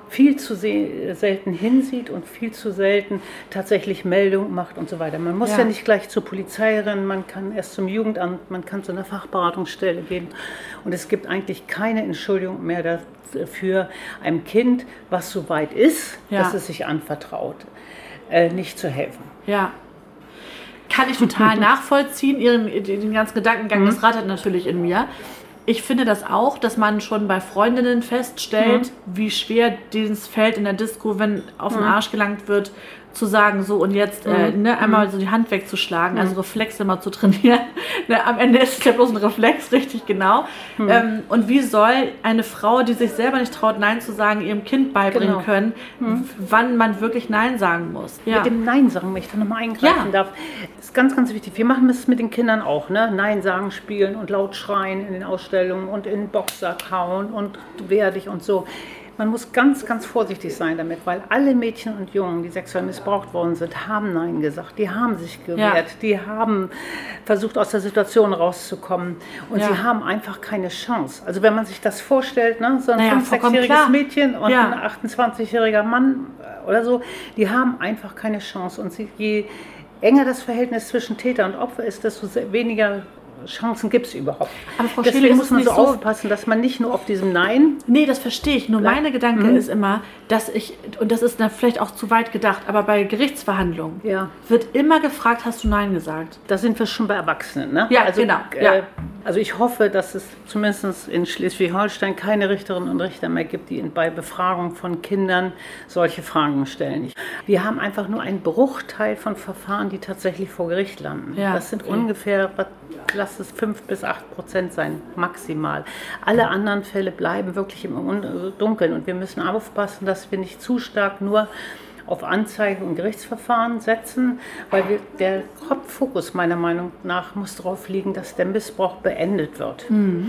viel zu se- selten hinsieht und viel zu selten tatsächlich Meldung macht und so weiter. Man muss ja, Ja. nicht gleich zur Polizei rennen, man kann erst zum Jugendamt, man kann zu einer Fachberatungsstelle gehen. Und es gibt eigentlich keine Entschuldigung mehr dafür, einem Kind, was so weit ist, Ja. dass es sich anvertraut, äh, nicht zu helfen. Ja. Kann ich total nachvollziehen, ihren, den ganzen Gedankengang, Mhm. das rattert natürlich in mir. Ich finde das auch, dass man schon bei Freundinnen feststellt, Mhm. wie schwer dieses fällt in der Disco, wenn auf den Arsch gelangt wird, zu sagen, so und jetzt äh, ne, einmal so die Hand wegzuschlagen, also Reflexe mal zu trainieren. Ne, am Ende ist es ja bloß ein Reflex, richtig genau. Ähm, und wie soll eine Frau, die sich selber nicht traut, Nein zu sagen, ihrem Kind beibringen Genau. können, w- wann man wirklich Nein sagen muss? Ja. Mit dem Nein sagen, wenn ich da nochmal eingreifen Ja. darf, ist ganz, ganz wichtig. Wir machen das mit den Kindern auch, ne? Nein sagen, spielen und laut schreien in den Ausstellungen und in den Boxsack hauen und wehr dich und so. Man muss ganz, ganz vorsichtig sein damit, weil alle Mädchen und Jungen, die sexuell missbraucht worden sind, haben Nein gesagt. Die haben sich gewehrt, Ja. die haben versucht, aus der Situation rauszukommen. Und Ja. sie haben einfach keine Chance. Also wenn man sich das vorstellt, ne? So ein Naja, fünf-, vollkommen sechsjähriges klar. Mädchen und Ja. ein achtundzwanzigjähriger Mann oder so, die haben einfach keine Chance. Und sie, je enger das Verhältnis zwischen Täter und Opfer ist, desto se- weniger Chancen gibt es überhaupt. Aber Frau Scheele, Deswegen ist muss es man nicht so so- aufpassen, dass man nicht nur auf diesem Nein, Nee, das verstehe ich. Nur Bleib- meine Gedanke Mhm. ist immer, dass ich, und das ist dann vielleicht auch zu weit gedacht, aber bei Gerichtsverhandlungen ja, wird immer gefragt, hast du Nein gesagt? da sind wir schon bei Erwachsenen. Ne? Ja, also, genau, Äh, ja. Also ich hoffe, dass es zumindest in Schleswig-Holstein keine Richterinnen und Richter mehr gibt, die in- bei Befragung von Kindern solche Fragen stellen. Wir haben einfach nur einen Bruchteil von Verfahren, die tatsächlich vor Gericht landen. Ja, Das sind okay. ungefähr, was- lass es fünf bis acht Prozent sein, maximal. Alle anderen Fälle bleiben wirklich im Un- Dunkeln und wir müssen aufpassen, dass wir nicht zu stark nur auf Anzeigen und Gerichtsverfahren setzen, weil wir, der Hauptfokus meiner Meinung nach muss darauf liegen, dass der Missbrauch beendet wird.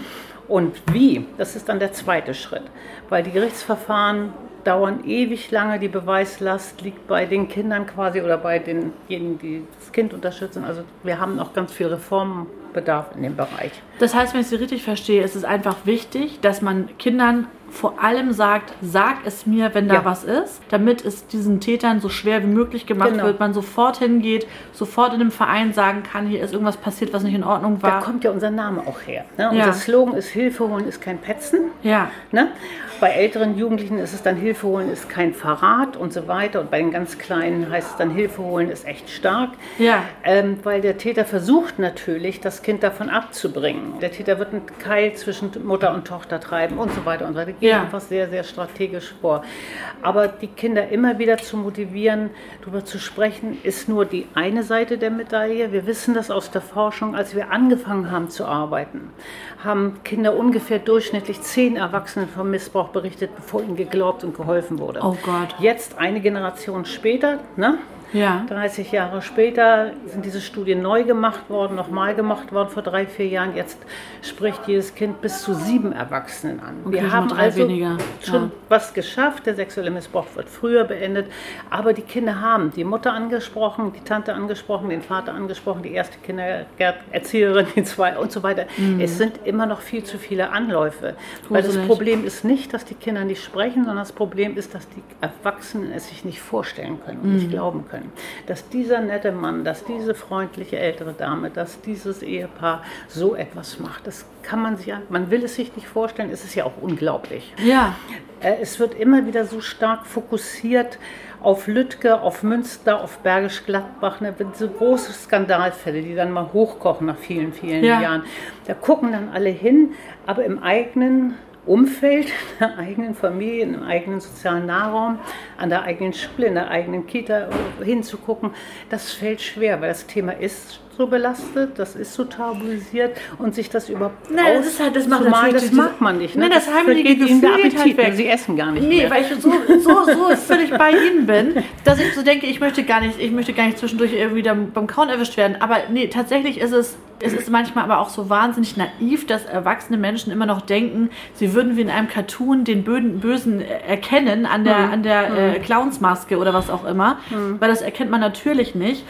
Und wie, das ist dann der zweite Schritt, weil die Gerichtsverfahren dauern ewig lange, die Beweislast liegt bei den Kindern quasi oder bei denjenigen, die das Kind unterstützen. Also wir haben noch ganz viel Reformbedarf in dem Bereich. Das heißt, wenn ich Sie richtig verstehe, ist es einfach wichtig, dass man Kindern vor allem sagt, sag es mir, wenn da Ja. was ist, damit es diesen Tätern so schwer wie möglich gemacht Genau. wird, man sofort hingeht, sofort in einem Verein sagen kann, hier ist irgendwas passiert, was nicht in Ordnung Da war. kommt ja unser Name auch her. Ne? Ja. Unser Slogan ist Hilfe holen ist kein Petzen. Ja, Ne? Bei älteren Jugendlichen ist es dann Hilfe holen ist kein Verrat und so weiter. Und bei den ganz Kleinen heißt es dann Hilfe holen ist echt stark. ja, Ähm, weil der Täter versucht natürlich, das Kind davon abzubringen. Der Täter wird einen Keil zwischen Mutter und Tochter treiben und so weiter und so weiter. Geht Ja. einfach sehr, sehr strategisch vor. Aber die Kinder immer wieder zu motivieren, darüber zu sprechen, ist nur die eine Seite der Medaille. Wir wissen das aus der Forschung. Als wir angefangen haben zu arbeiten, haben Kinder ungefähr durchschnittlich zehn Erwachsene vom Missbrauch berichtet, bevor ihnen geglaubt und geholfen wurde. Oh Gott. Jetzt, eine Generation später, ne? ja. dreißig Jahre später sind diese Studien neu gemacht worden, nochmal gemacht worden vor drei, vier Jahren. Jetzt spricht jedes Kind bis zu sieben Erwachsenen an. Okay, Wir schon haben mal drei also weniger. schon Ja. was geschafft. Der sexuelle Missbrauch wird früher beendet. Aber die Kinder haben die Mutter angesprochen, die Tante angesprochen, den Vater angesprochen, die erste Kindererzieherin, die zwei und so weiter. Es sind immer noch viel zu viele Anläufe. Weil das Gruselig. Problem ist nicht, dass die Kinder nicht sprechen, sondern das Problem ist, dass die Erwachsenen es sich nicht vorstellen können und nicht glauben können. Dass dieser nette Mann, dass diese freundliche ältere Dame, dass dieses Ehepaar so etwas macht, das kann man sich, ja- man will es sich nicht vorstellen, es ist ja auch unglaublich. Ja, Äh, Es wird immer wieder so stark fokussiert auf Lüttke, auf Münster, auf Bergisch Gladbach, ne, so große Skandalfälle, die dann mal hochkochen nach vielen, vielen Ja. Jahren. Da gucken dann alle hin, aber im eigenen Umfeld, in der eigenen Familie, im eigenen sozialen Nahraum, an der eigenen Schule, in der eigenen Kita äh, hinzugucken, das fällt schwer, weil das Thema ist so belastet, das ist so tabuisiert und sich das überhaupt Nein, das ist halt- das macht auszumalen, natürlich das diese- mag man nicht. Ne? Nein, das heimliche vergeht ihnen der Gefühl geht Appetit, halt wenn weg. sie essen gar nicht nee, mehr. weil ich so, so, so völlig bei Ihnen bin, dass ich so denke, ich möchte gar nicht, ich möchte gar nicht zwischendurch irgendwie dann beim Kauen erwischt werden. Aber nee, tatsächlich ist es, es ist manchmal aber auch so wahnsinnig naiv, dass erwachsene Menschen immer noch denken, sie würden wie in einem Cartoon den Böden, Bösen erkennen an der, an der äh, Clownsmaske oder was auch immer, weil das erkennt man natürlich nicht.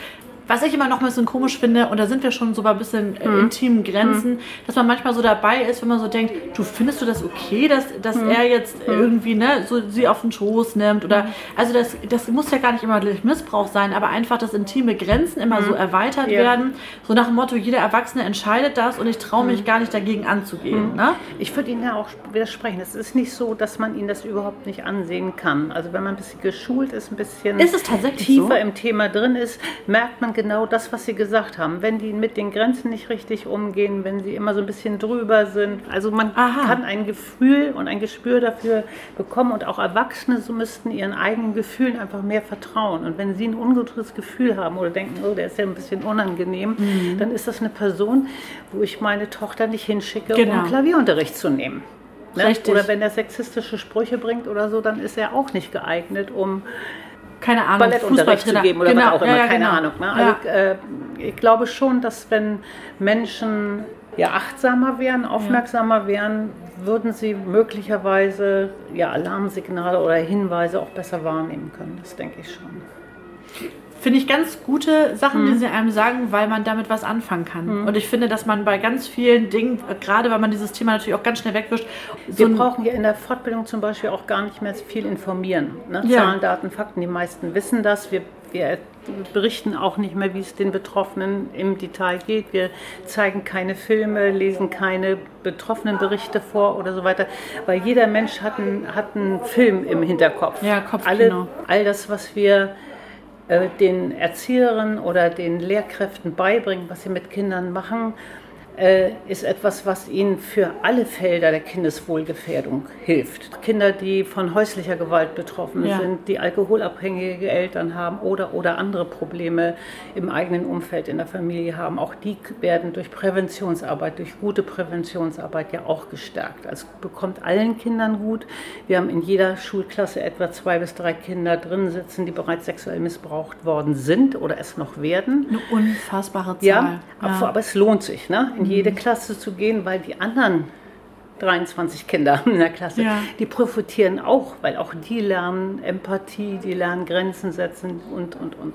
Was ich immer noch ein bisschen komisch finde, und da sind wir schon so bei ein bisschen äh, Mhm. intimen Grenzen, Mhm. dass man manchmal so dabei ist, wenn man so denkt, du findest du das okay, dass, dass Mhm. er jetzt irgendwie ne, so sie auf den Schoß nimmt oder, also das, das muss ja gar nicht immer durch Missbrauch sein, aber einfach, dass intime Grenzen immer Mhm. so erweitert Ja. werden, so nach dem Motto, jeder Erwachsene entscheidet das und ich traue mich gar nicht dagegen anzugehen. Mhm. Ne? Ich würde Ihnen ja auch widersprechen. Es ist nicht so, dass man Ihnen das überhaupt nicht ansehen kann. Also wenn man ein bisschen geschult ist, ein bisschen Ist es tatsächlich tiefer so? im Thema drin ist, merkt man genau das, was Sie gesagt haben. Wenn die mit den Grenzen nicht richtig umgehen, wenn sie immer so ein bisschen drüber sind. Also man Aha. kann ein Gefühl und ein Gespür dafür bekommen und auch Erwachsene so müssten ihren eigenen Gefühlen einfach mehr vertrauen. Und wenn Sie ein ungutes Gefühl haben oder denken, oh, der ist ja ein bisschen unangenehm, Mhm. dann ist das eine Person, wo ich meine Tochter nicht hinschicke, Genau. um Klavierunterricht zu nehmen. Ne? Richtig. Oder wenn er sexistische Sprüche bringt oder so, dann ist er auch nicht geeignet, um Keine Ahnung, Ballettunterricht zu Fußballtrainer. geben oder genau. was auch immer, ja, ja, keine genau. Ahnung. Ne? Ja. Also äh, ich glaube schon, dass wenn Menschen ja, achtsamer wären, aufmerksamer wären, würden sie möglicherweise ja, Alarmsignale oder Hinweise auch besser wahrnehmen können. Das denke ich schon. Finde ich ganz gute Sachen, Mhm. die sie einem sagen, weil man damit was anfangen kann. Und ich finde, dass man bei ganz vielen Dingen, gerade weil man dieses Thema natürlich auch ganz schnell wegwischt, so Wir ein- brauchen ja in der Fortbildung zum Beispiel auch gar nicht mehr viel informieren. Ne? Ja. Zahlen, Daten, Fakten, die meisten wissen das. Wir, wir berichten auch nicht mehr, wie es den Betroffenen im Detail geht. Wir zeigen keine Filme, lesen keine Betroffenenberichte vor oder so weiter, weil jeder Mensch hat einen, hat einen Film im Hinterkopf. Ja, Kopfkino. Alle, all das, was wir äh, den Erzieherinnen oder den Lehrkräften beibringen, was sie mit Kindern machen, äh, ist etwas, was ihnen für alle Felder der Kindeswohlgefährdung hilft. Kinder, die von häuslicher Gewalt betroffen Ja. sind, die alkoholabhängige Eltern haben oder, oder andere Probleme im eigenen Umfeld in der Familie haben, auch die werden durch Präventionsarbeit, durch gute Präventionsarbeit ja auch gestärkt. Also bekommt allen Kindern gut. Wir haben in jeder Schulklasse etwa zwei bis drei Kinder drin sitzen, die bereits sexuell missbraucht worden sind oder es noch werden. eine unfassbare Zahl. Ja, aber, aber es lohnt sich, ne? in jede Klasse zu gehen, weil die anderen dreiundzwanzig Kinder in der Klasse, Ja. die profitieren auch, weil auch die lernen Empathie, die lernen Grenzen setzen und, und, und.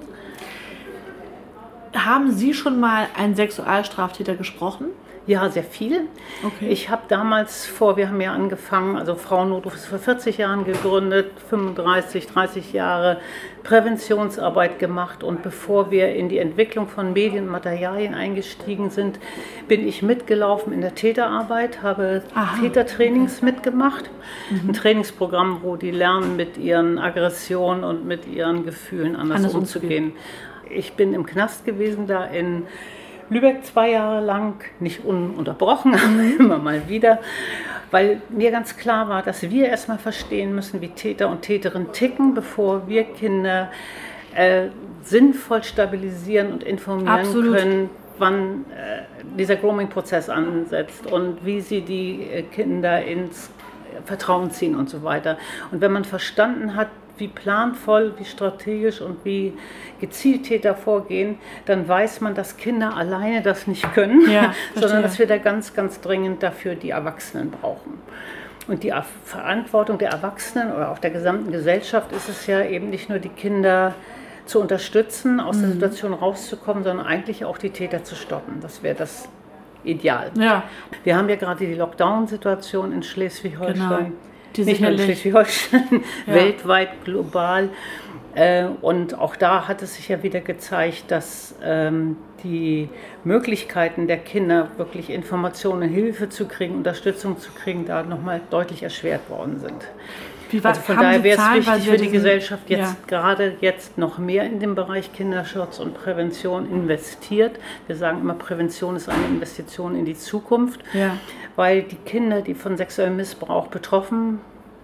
Haben Sie schon mal einen Sexualstraftäter gesprochen? Ja, sehr viel. Okay. Ich habe damals vor, wir haben ja angefangen, also Frauennotruf ist vor vierzig Jahren gegründet, fünfunddreißig, dreißig Jahre Präventionsarbeit gemacht und bevor wir in die Entwicklung von Medien und Materialien eingestiegen sind, bin ich mitgelaufen in der Täterarbeit, habe Aha. Tätertrainings mitgemacht, ein Trainingsprogramm, wo die lernen, mit ihren Aggressionen und mit ihren Gefühlen anders, Anders umzugehen. Ich bin im Knast gewesen, da in Lübeck zwei Jahre lang, nicht ununterbrochen, aber immer mal wieder, weil mir ganz klar war, dass wir erstmal verstehen müssen, wie Täter und Täterinnen ticken, bevor wir Kinder äh, sinnvoll stabilisieren und informieren Absolut. können, wann äh, dieser Grooming-Prozess ansetzt und wie sie die äh, Kinder ins Vertrauen ziehen und so weiter. Und wenn man verstanden hat, wie planvoll, wie strategisch und wie gezielt Täter vorgehen, dann weiß man, dass Kinder alleine das nicht können, Ja, sondern verstehe. dass wir da ganz, ganz dringend dafür die Erwachsenen brauchen. Und die Verantwortung der Erwachsenen oder auch der gesamten Gesellschaft ist es ja eben nicht nur die Kinder zu unterstützen, aus der Situation rauszukommen, sondern eigentlich auch die Täter zu stoppen. Das wäre das Ideal. Ja, Wir haben ja gerade die Lockdown-Situation in Schleswig-Holstein. Genau. Die Nicht nur in sicherlich- Schleswig-Holstein, Ja. weltweit, global. Äh, Und auch da hat es sich ja wieder gezeigt, dass ähm, die Möglichkeiten der Kinder, wirklich Informationen, Hilfe zu kriegen, Unterstützung zu kriegen, da nochmal deutlich erschwert worden sind. wie war, Also von haben daher Sie wäre es Zahlen, weil wichtig Sie für die diesen- Gesellschaft jetzt Ja. gerade jetzt noch mehr in den Bereich Kinderschutz und Prävention investiert. Wir sagen immer, Prävention ist eine Investition in die Zukunft, Ja. weil die Kinder, die von sexuellem Missbrauch betroffen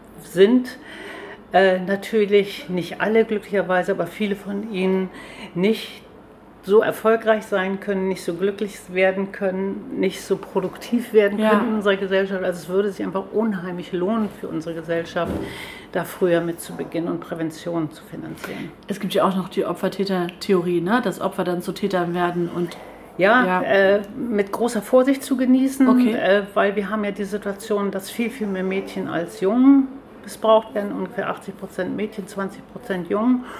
sind, äh, natürlich nicht alle glücklicherweise, aber viele von ihnen nicht so erfolgreich sein können, nicht so glücklich werden können, nicht so produktiv werden Ja. können in unserer Gesellschaft. Also es würde sich einfach unheimlich lohnen für unsere Gesellschaft, da früher mit zu beginnen und Prävention zu finanzieren. Es gibt ja auch noch die Opfer-Täter-Theorie, ne? Dass Opfer dann zu Tätern werden und Ja, Ja. Äh, mit großer Vorsicht zu genießen, Okay. äh, weil wir haben ja die Situation, dass viel, viel mehr Mädchen als Jungen missbraucht werden, ungefähr achtzig Prozent Mädchen, zwanzig Prozent Jungen.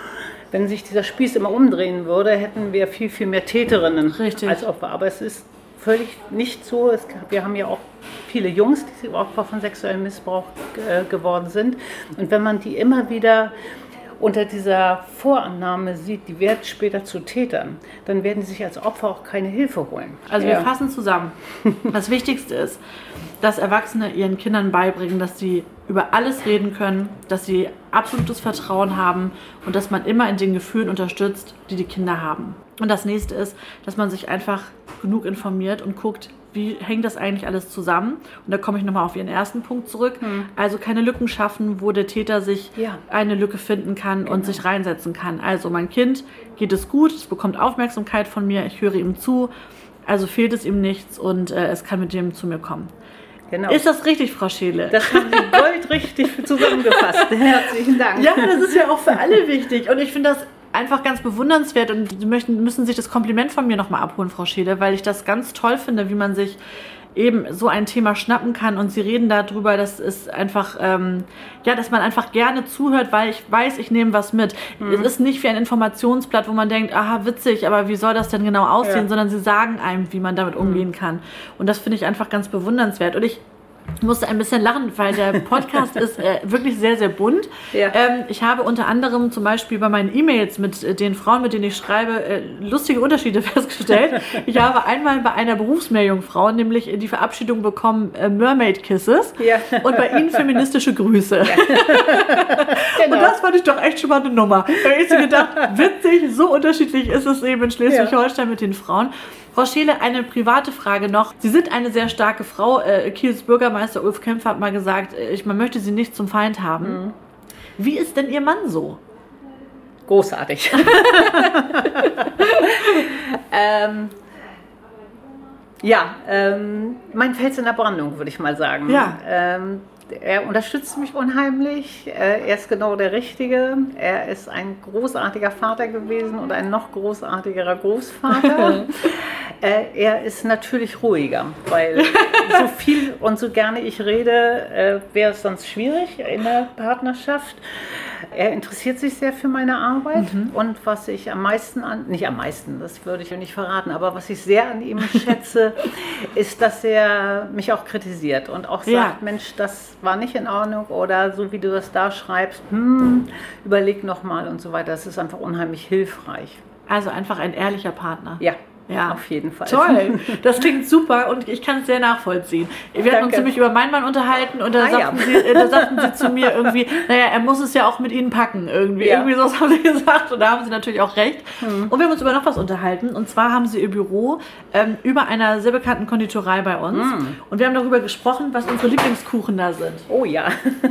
Wenn sich dieser Spieß immer umdrehen würde, hätten wir viel, viel mehr Täterinnen Richtig. als Opfer. Aber es ist völlig nicht so. Es, wir haben ja auch viele Jungs, die Opfer von sexuellem Missbrauch äh, geworden sind. Und wenn man die immer wieder unter dieser Vorannahme sieht, die werden später zu Tätern, dann werden sie sich als Opfer auch keine Hilfe holen. Also ja. wir fassen zusammen. Das Wichtigste ist, dass Erwachsene ihren Kindern beibringen, dass sie über alles reden können, dass sie absolutes Vertrauen haben und dass man immer in den Gefühlen unterstützt, die die Kinder haben. Und das nächste ist, dass man sich einfach genug informiert und guckt, wie hängt das eigentlich alles zusammen? Und da komme ich nochmal auf Ihren ersten Punkt zurück. Hm. Also keine Lücken schaffen, wo der Täter sich ja. eine Lücke finden kann genau. und sich reinsetzen kann. Also mein Kind geht es gut, es bekommt Aufmerksamkeit von mir, ich höre ihm zu, also fehlt es ihm nichts und äh, es kann mit dem zu mir kommen. Genau. Ist das richtig, Frau Scheele? Das haben Sie goldrichtig zusammengefasst. Herzlichen Dank. Ja, das ist ja auch für alle wichtig. Und ich finde das einfach ganz bewundernswert und Sie möchten, müssen sich das Kompliment von mir nochmal abholen, Frau Scheele, weil ich das ganz toll finde, wie man sich eben so ein Thema schnappen kann und Sie reden darüber, dass es einfach, ähm, ja, dass man einfach gerne zuhört, weil ich weiß, ich nehme was mit. Mhm. Es ist nicht wie ein Informationsblatt, wo man denkt, aha, witzig, aber wie soll das denn genau aussehen, ja. sondern Sie sagen einem, wie man damit umgehen mhm. kann. Und das finde ich einfach ganz bewundernswert. Und ich musste ein bisschen lachen, weil der Podcast ist äh, wirklich sehr, sehr bunt. Ja. Ähm, ich habe unter anderem zum Beispiel bei meinen E-Mails mit äh, den Frauen, mit denen ich schreibe, äh, lustige Unterschiede festgestellt. Ich habe einmal bei einer Berufsmeerjungfrau nämlich die Verabschiedung bekommen, äh, Mermaid Kisses ja. und bei Ihnen feministische Grüße. Ja. Genau. Und das fand ich doch echt schon mal eine Nummer. Da habe ich so gedacht, witzig, so unterschiedlich ist es eben in Schleswig-Holstein ja. mit den Frauen. Frau Scheele, eine private Frage noch. Sie sind eine sehr starke Frau. Äh, Kiels Bürgermeister Ulf Kämpfer hat mal gesagt, ich, man möchte Sie nicht zum Feind haben. Mhm. Wie ist denn Ihr Mann so? Großartig. ähm, ja, ähm, mein Fels in der Brandung, würde ich mal sagen. Ja. Ähm, Er unterstützt mich unheimlich, er ist genau der Richtige, er ist ein großartiger Vater gewesen und ein noch großartigerer Großvater. Er ist natürlich ruhiger, weil so viel und so gerne ich rede, wäre es sonst schwierig in der Partnerschaft. Er interessiert sich sehr für meine Arbeit mhm. und was ich am meisten an, nicht am meisten, das würde ich nicht verraten, aber was ich sehr an ihm schätze, ist, dass er mich auch kritisiert und auch sagt, ja. Mensch, das war nicht in Ordnung oder so wie du das da schreibst, hm, überleg nochmal und so weiter. Das ist einfach unheimlich hilfreich. Also einfach ein ehrlicher Partner. Ja. Ja, auf jeden Fall. Toll, das klingt super und ich kann es sehr nachvollziehen. Wir Danke. hatten uns nämlich über meinen Mann unterhalten und da, ah, sagten, ja. sie, äh, da sagten sie zu mir irgendwie, naja, er muss es ja auch mit Ihnen packen irgendwie. Ja. Irgendwie so haben sie gesagt und da haben sie natürlich auch recht. Mhm. Und wir haben uns über noch was unterhalten und zwar haben sie ihr Büro ähm, über einer sehr bekannten Konditorei bei uns mhm. und wir haben darüber gesprochen, was unsere Lieblingskuchen da sind. Oh ja.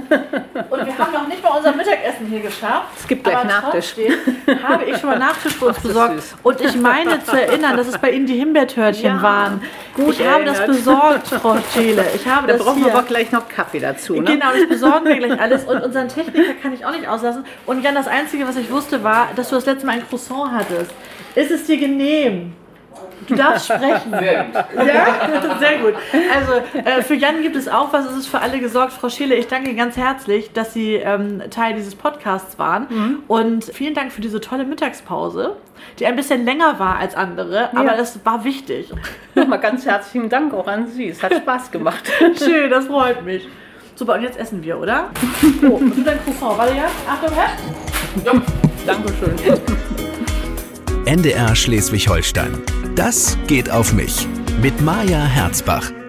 Und wir haben noch nicht mal unser Mittagessen hier geschafft. Es gibt gleich Nachtisch. Habe ich schon mal Nachtisch für uns Ach, besorgt süß. Und ich meine zu erinnern, dass es bei Ihnen die Himbeertörtchen ja, waren. Gut ich habe erinnert. das besorgt, Frau Scheele. Ich habe da das brauchen hier. wir aber gleich noch Kaffee dazu. Ne? Genau, das besorgen wir gleich alles. Und unseren Techniker kann ich auch nicht auslassen. Und Jan, das Einzige, was ich wusste, war, dass du das letzte Mal ein Croissant hattest. Ist es dir genehm? Du darfst sprechen. Sehr gut. Ja, sehr gut. Also äh, für Jan gibt es auch was, es ist für alle gesorgt. Frau Scheele, ich danke ganz herzlich, dass Sie ähm, Teil dieses Podcasts waren. Mhm. Und vielen Dank für diese tolle Mittagspause, die ein bisschen länger war als andere, ja. aber das war wichtig. Nochmal ganz herzlichen Dank auch an Sie. Es hat Spaß gemacht. Schön, das freut mich. Super, und jetzt essen wir, oder? Oh, und dein Croissant. Warte, ja? Achtung, Herr. Ja, Dankeschön. N D R Schleswig-Holstein. Das geht auf mich. Mit Maja Herzbach.